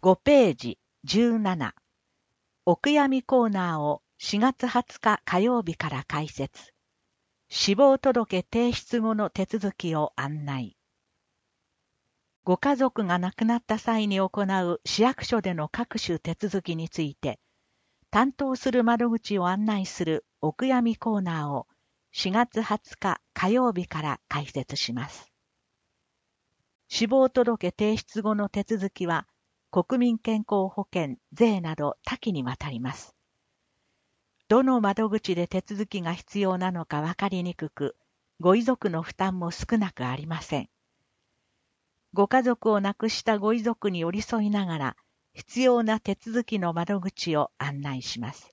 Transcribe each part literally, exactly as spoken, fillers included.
ごページじゅうなな。お悔やみコーナーをしがつはつか火曜日から開設。死亡届提出後の手続きを案内。ご家族が亡くなった際に行う市役所での各種手続きについて、担当する窓口を案内するお悔やみコーナーをしがつはつか火曜日から開設します。死亡届提出後の手続きは、国民健康保険、税など多岐にわたります。どの窓口で手続きが必要なのか分かりにくく、ご遺族の負担も少なくありません。ご家族を亡くしたご遺族に寄り添いながら、必要な手続きの窓口を案内します。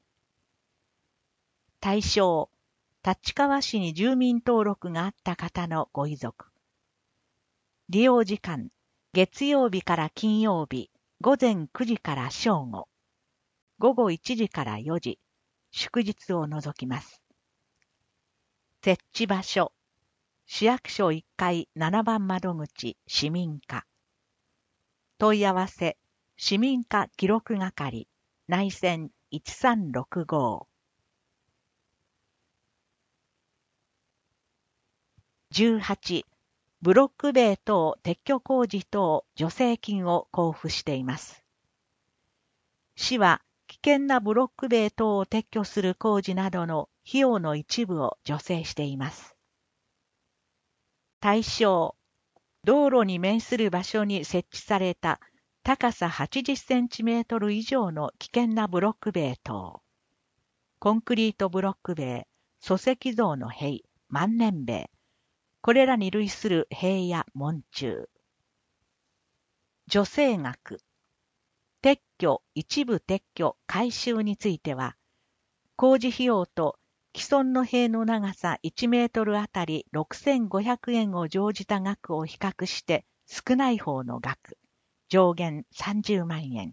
対象、立川市に住民登録があった方のご遺族。利用時間、月曜日から金曜日、午前くじから正午、午後いちじからよじ、祝日を除きます。設置場所、市役所いっかいななばん窓口市民課。問い合わせ、市民課記録係、内線いちさんろくご。じゅうはち、ブロック塀等撤去工事等助成金を交付しています。市は危険なブロック塀等を撤去する工事などの費用の一部を助成しています。対象、道路に面する場所に設置された高さはちじゅっセンチメートル以上の危険なブロック塀等、コンクリートブロック塀、礎石造の塀、万年塀、これらに類する塀や門柱。助成額、撤去、一部撤去、改修については、工事費用と既存の塀の長さいちメートルあたりろくせんごひゃくえんを乗じた額を比較して少ない方の額、上限さんじゅうまんえん。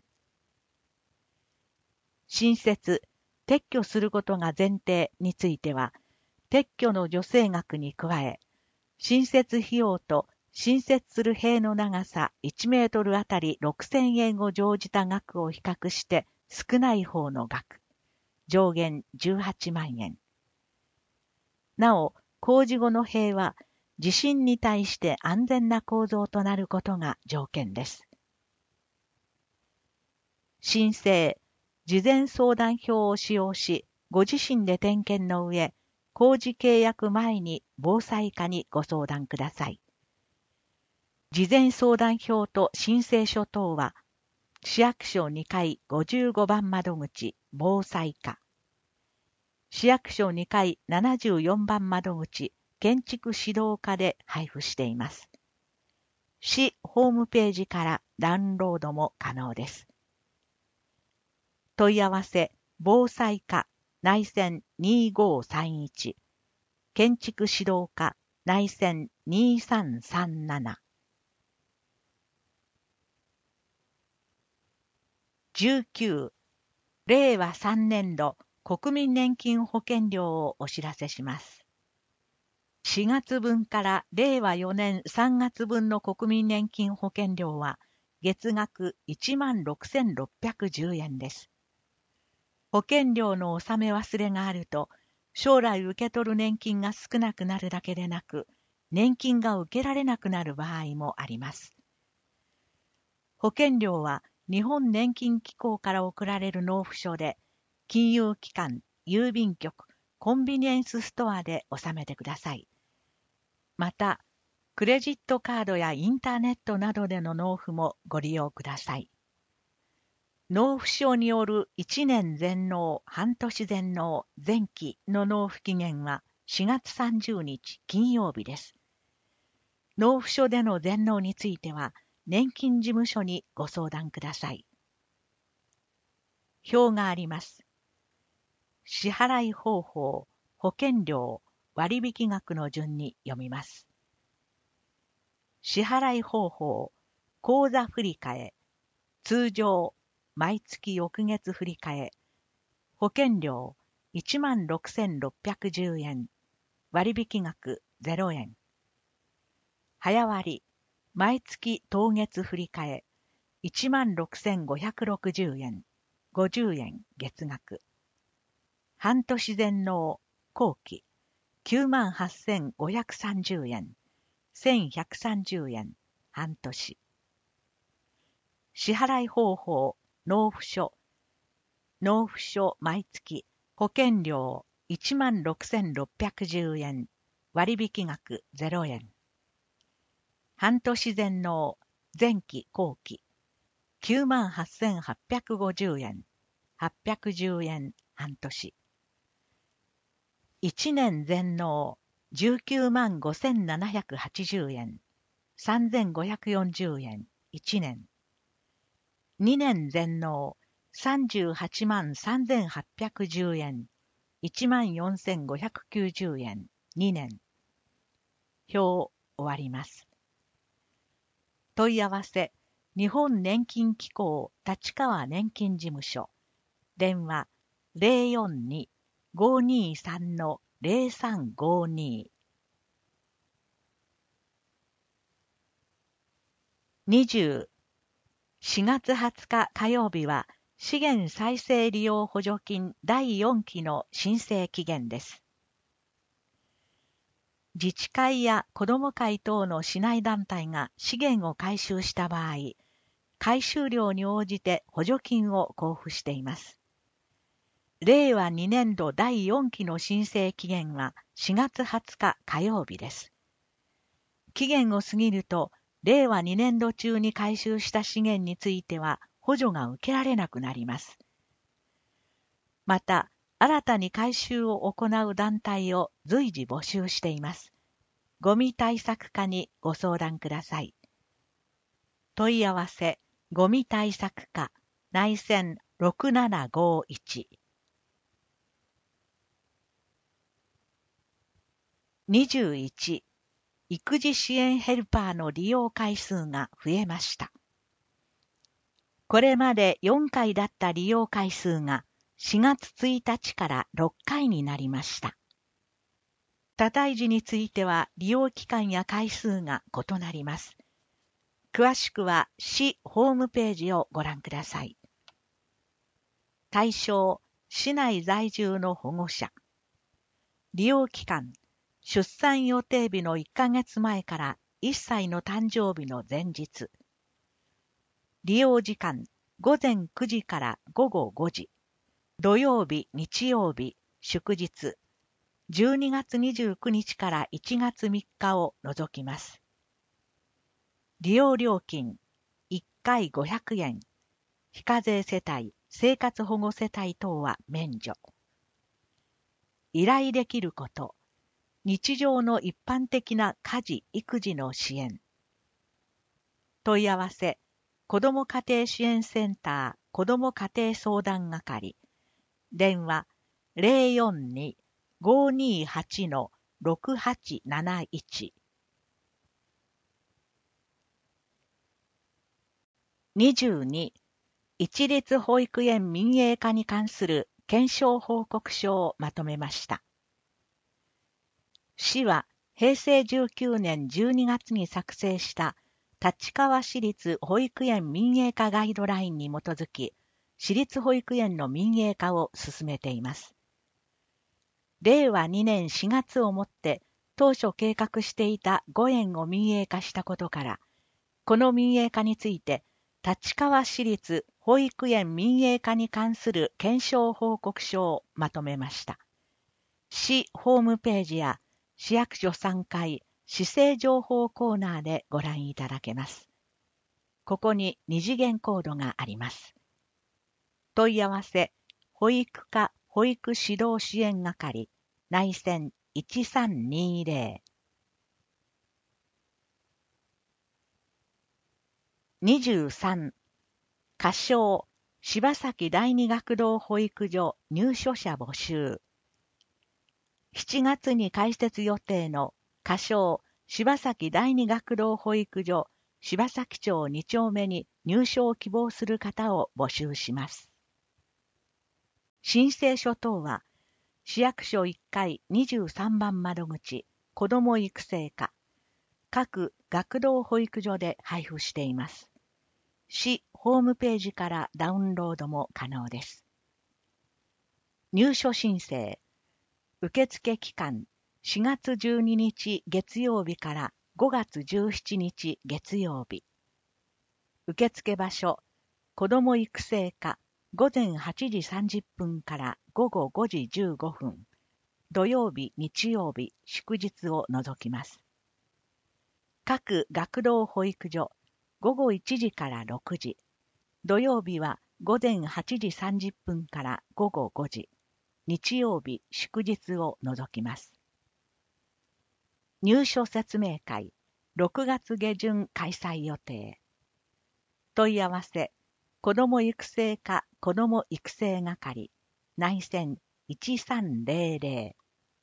新設、撤去することが前提については、撤去の助成額に加え、新設費用と新設する塀の長さいちメートルあたりろくせんえんを乗じた額を比較して少ない方の額、上限じゅうはちまんえん。なお、工事後の塀は地震に対して安全な構造となることが条件です。申請、事前相談票を使用し、ご自身で点検の上、工事契約前に防災課にご相談ください。事前相談票と申請書等は、市役所にかいごじゅうごばん窓口防災課、市役所にかいななじゅうよんばん窓口建築指導課で配布しています。市ホームページからダウンロードも可能です。問い合わせ、防災課内線にごさんいち、建築指導課内線にさんさんなな。じゅうきゅう、れいわさんねんど国民年金保険料をお知らせします。しがつぶんかられいわよねんさんがつぶんの国民年金保険料は月額いちまんろくせんろっぴゃくじゅうえんです。保険料の納め忘れがあると、将来受け取る年金が少なくなるだけでなく、年金が受けられなくなる場合もあります。保険料は日本年金機構から送られる納付書で、金融機関、郵便局、コンビニエンスストアで納めてください。また、クレジットカードやインターネットなどでの納付もご利用ください。納付書によるいちねん全納、半年全納、前期の納付期限はしがつさんじゅうにち金曜日です。納付書での全納については、年金事務所にご相談ください。表があります。支払い方法、保険料、割引額の順に読みます。支払い方法、口座振替、通常、毎月翌月振替、保険料いちまんろくせんろっぴゃくじゅうえん、割引額ゼロえん。早割、毎月当月振替、 いちまんろくせんごひゃくろくじゅうえん、ごじゅうえん月額。半年全納、後期、きゅうまんはっせんごひゃくさんじゅうえん、せんひゃくさんじゅうえん、半年。支払い方法、納付書。納付書毎月、保険料いちまんろくせんろっぴゃくじゅうえん、割引額ゼロえん。半年全納、前期後期、きゅうまんはっせんはっぴゃくごじゅうえん、はっぴゃくじゅうえん、半年。いちねん全納、じゅうきゅうまんごせんななひゃくはちじゅうえん、さんぜんごひゃくよんじゅうえん、いちねん。にねん全納、さんじゅうはちまんさんぜんはっぴゃくじゅうえん、いちまんよんせんごひゃくきゅうじゅうえん、にねん。表終わります。問い合わせ、日本年金機構立川年金事務所。電話 ゼロよんに ごーにーさん ゼロさんごーにー。にじゅう、しがつはつか火曜日は資源再生利用補助金だいよんきの申請期限です。自治会や子ども会等の市内団体が資源を回収した場合、回収量に応じて補助金を交付しています。れいわにねんどだいよんきの申請期限はしがつはつか火曜日です。期限を過ぎると、れいわにねんど中に回収した資源については補助が受けられなくなります。また、新たに回収を行う団体を随時募集しています。ゴミ対策課にご相談ください。問い合わせ、ゴミ対策課、内線ろくななごいち。にじゅういち、育児支援ヘルパーの利用回数が増えました。これまでよんかいだった利用回数がしがつついたちからろっかいになりました。多胎児については利用期間や回数が異なります。詳しくは市ホームページをご覧ください。対象、市内在住の保護者。利用期間、出産予定日のいっかげつまえからいっさいの誕生日の前日。利用時間、ごぜんくじからごごごじ。土曜日、日曜日、祝日。じゅうにがつにじゅうくにちからいちがつみっかを除きます。利用料金、いっかいごひゃくえん。非課税世帯、生活保護世帯等は免除。依頼できること。日常の一般的な家事・育児の支援。問い合わせ、子ども家庭支援センター子ども家庭相談係。電話 ゼロよんに ごーにーはち ろくはちなないち。にじゅうに、一律保育園民営化に関する検証報告書をまとめました。市はへいせいじゅうきゅうねんじゅうにがつに作成した立川市立保育園民営化ガイドラインに基づき、市立保育園の民営化を進めています。れいわにねんしがつをもって当初計画していたごえんを民営化したことから、この民営化について立川市立保育園民営化に関する検証報告書をまとめました。市ホームページや市役所さんかい市政情報コーナーでご覧いただけます。ここに二次元コードがあります。問い合わせ、保育課保育指導支援係、内線いちさんにーぜろ。にじゅうさん、仮称、柴崎第二学童保育所入所者募集。しちがつに開設予定の仮称、柴崎第二学童保育所柴崎町にちょうめに入所を希望する方を募集します。申請書等は、市役所いっかいにじゅうさんばん窓口、子ども育成課、各学童保育所で配布しています。 市ホームページからダウンロードも可能です。入所申請。受付期間しがつじゅうににち月曜日からごがつじゅうしちにち月曜日。受付場所、子ども育成課ごぜんはちじさんじゅっぷんからごごごじじゅうごふん。土曜日、日曜日、祝日を除きます。各学童保育所、ごごいちじからろくじ。土曜日はごぜんはちじさんじゅっぷんからごごごじ。日曜日、祝日を除きます。入所説明会、ろくがつ下旬開催予定。問い合わせ、子ども育成課子ども育成係、内線いちさんぜろぜろ。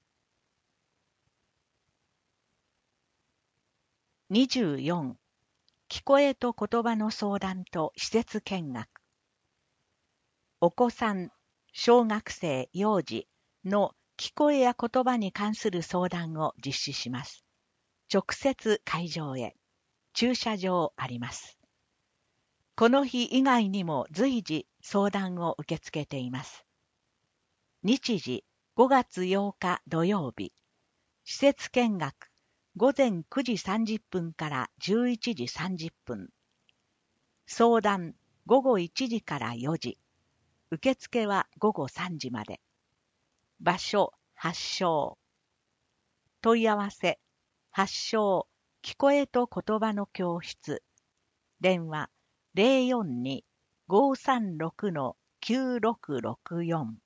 にじゅうよん、聞こえと言葉の相談と施設見学。お子さん、小学生、幼児の聞こえや言葉に関する相談を実施します。直接会場へ。駐車場あります。この日以外にも随時相談を受け付けています。日時ごがつようか土曜日。施設見学ごぜんくじさんじゅっぷんからじゅういちじさんじゅっぷん。相談ごごいちじからよじ。受付はごごさんじまで。場所発祥。問い合わせ発祥聞こえと言葉の教室。電話ゼロよんに ごさんろく きゅうろくろくよん。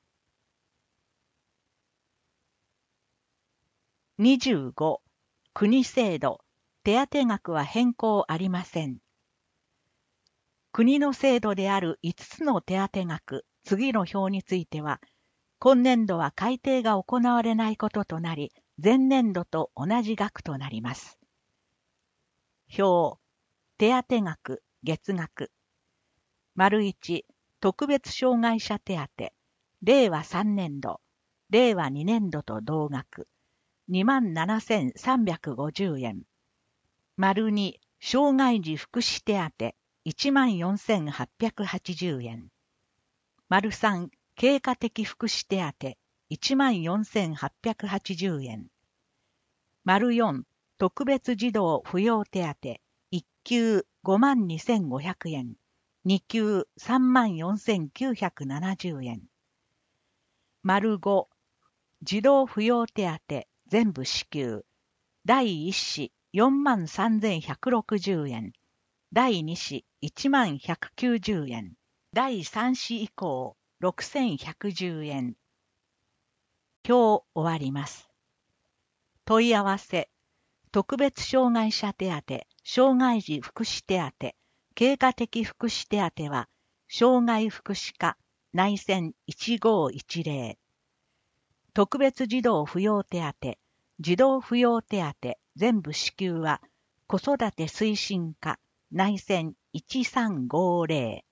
にじゅうご、国制度、手当額は変更ありません。国の制度であるいつつの手当額、次の表については、今年度は改定が行われないこととなり、前年度と同じ額となります。表、手当額、月額。丸いち、特別障害者手当、れいわさんねんど、れいわにねんどと同額、にまんななせんさんびゃくごじゅうえん。丸に、障害児福祉手当、いちまんよんせんはっぴゃくはちじゅうえん。丸さん、経過的福祉手当、いちまんよんせんはっぴゃくはちじゅうえん。丸よん、特別児童扶養手当、いっきゅうごまんにせんごひゃくえん。にきゅうさんまんよんせんきゅうひゃくななじゅうえん。丸ご、児童扶養手当全部支給。だいいっ子よんまんさんぜんひゃくろくじゅうえん。だいに子いちまんひゃくきゅうじゅうえん。だいさん子以降ろくせんひゃくじゅうえん。表終わります。問い合わせ。特別障害者手当、障害児福祉手当、経過的福祉手当は、障害福祉課内線いちごいちぜろ。特別児童扶養手当、児童扶養手当全部支給は、子育て推進課内線いちさんごぜろ。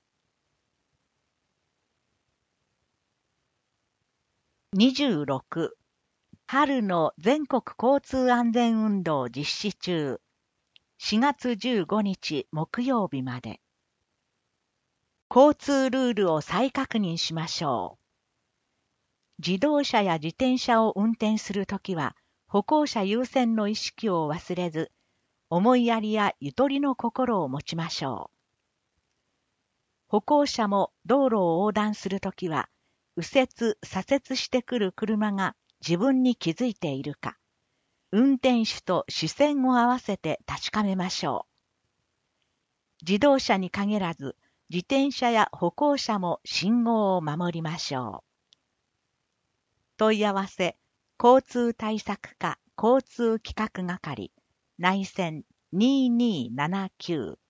にじゅうろく、春の全国交通安全運動実施中。しがつじゅうごにち木曜日まで。交通ルールを再確認しましょう。自動車や自転車を運転するときは、歩行者優先の意識を忘れず、思いやりやゆとりの心を持ちましょう。歩行者も道路を横断するときは、右折、左折してくる車が自分に気づいているか、運転手と視線を合わせて確かめましょう。自動車に限らず、自転車や歩行者も信号を守りましょう。問い合わせ、交通対策課交通企画係、内線にーにーななきゅう。